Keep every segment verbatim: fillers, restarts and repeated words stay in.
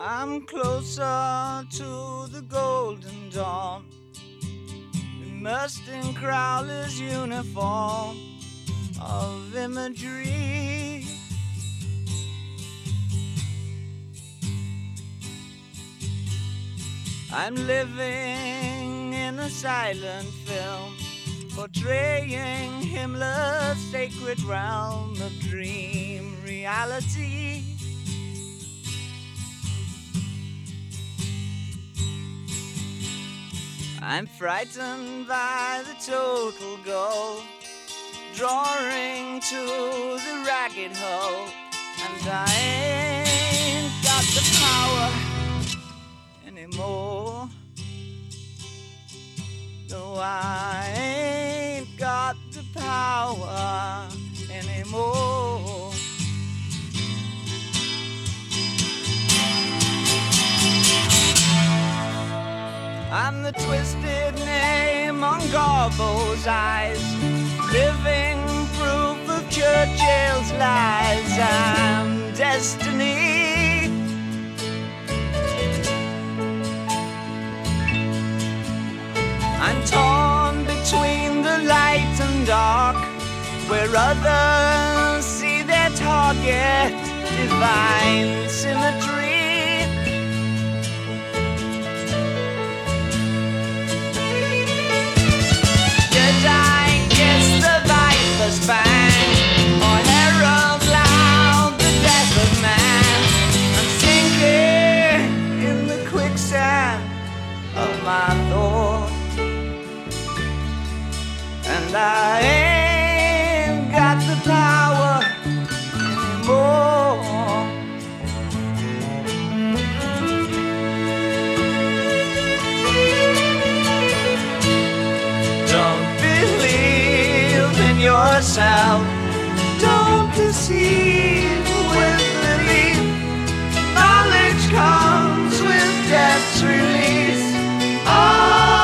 I'm closer to the golden dawn, immersed in Crowler's uniform of imagery. I'm living in a silent film, portraying Himmler's sacred realm of dream reality. I'm frightened by the total goal, drawing to the ragged hole, and I ain't got the power anymore. No, I ain't got the power anymore. I'm the twisted name on Garbo's eyes, living proof of Churchill's lies. I'm destiny. I'm torn between the light and dark, where others see their target, divine symmetry. Did I kiss the viper's fang, or herald loud the death of man? I'm sinking in the quicksand of my thoughts, and I ain't got the power anymore. Don't believe in yourself, don't deceive with belief. Knowledge comes with death's release. Oh,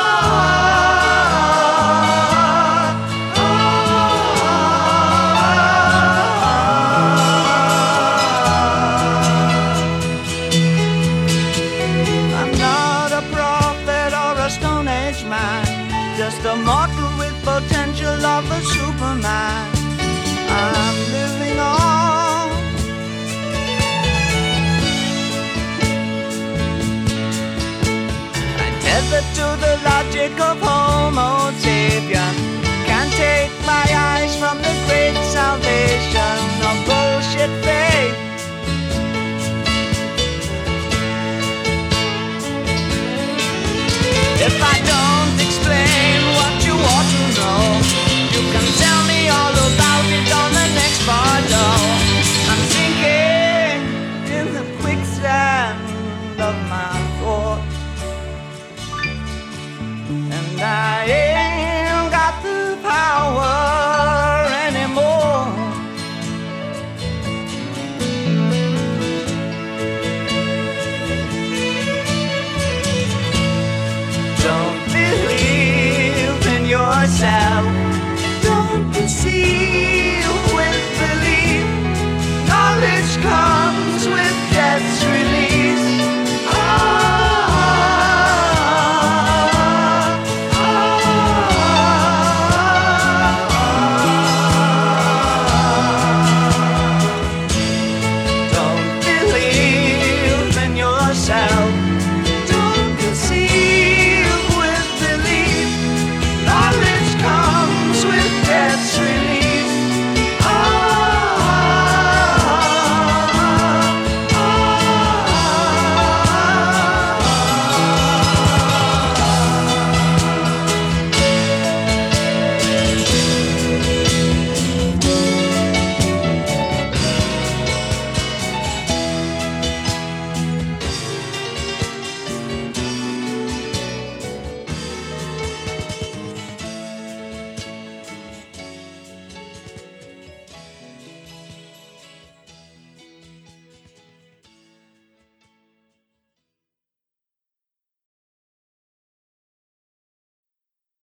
just a mortal with potential of a superman. I'm living on. I'm tethered to the logic of Homo sapien. Can't take my eyes from the great salvation of bullshit faith.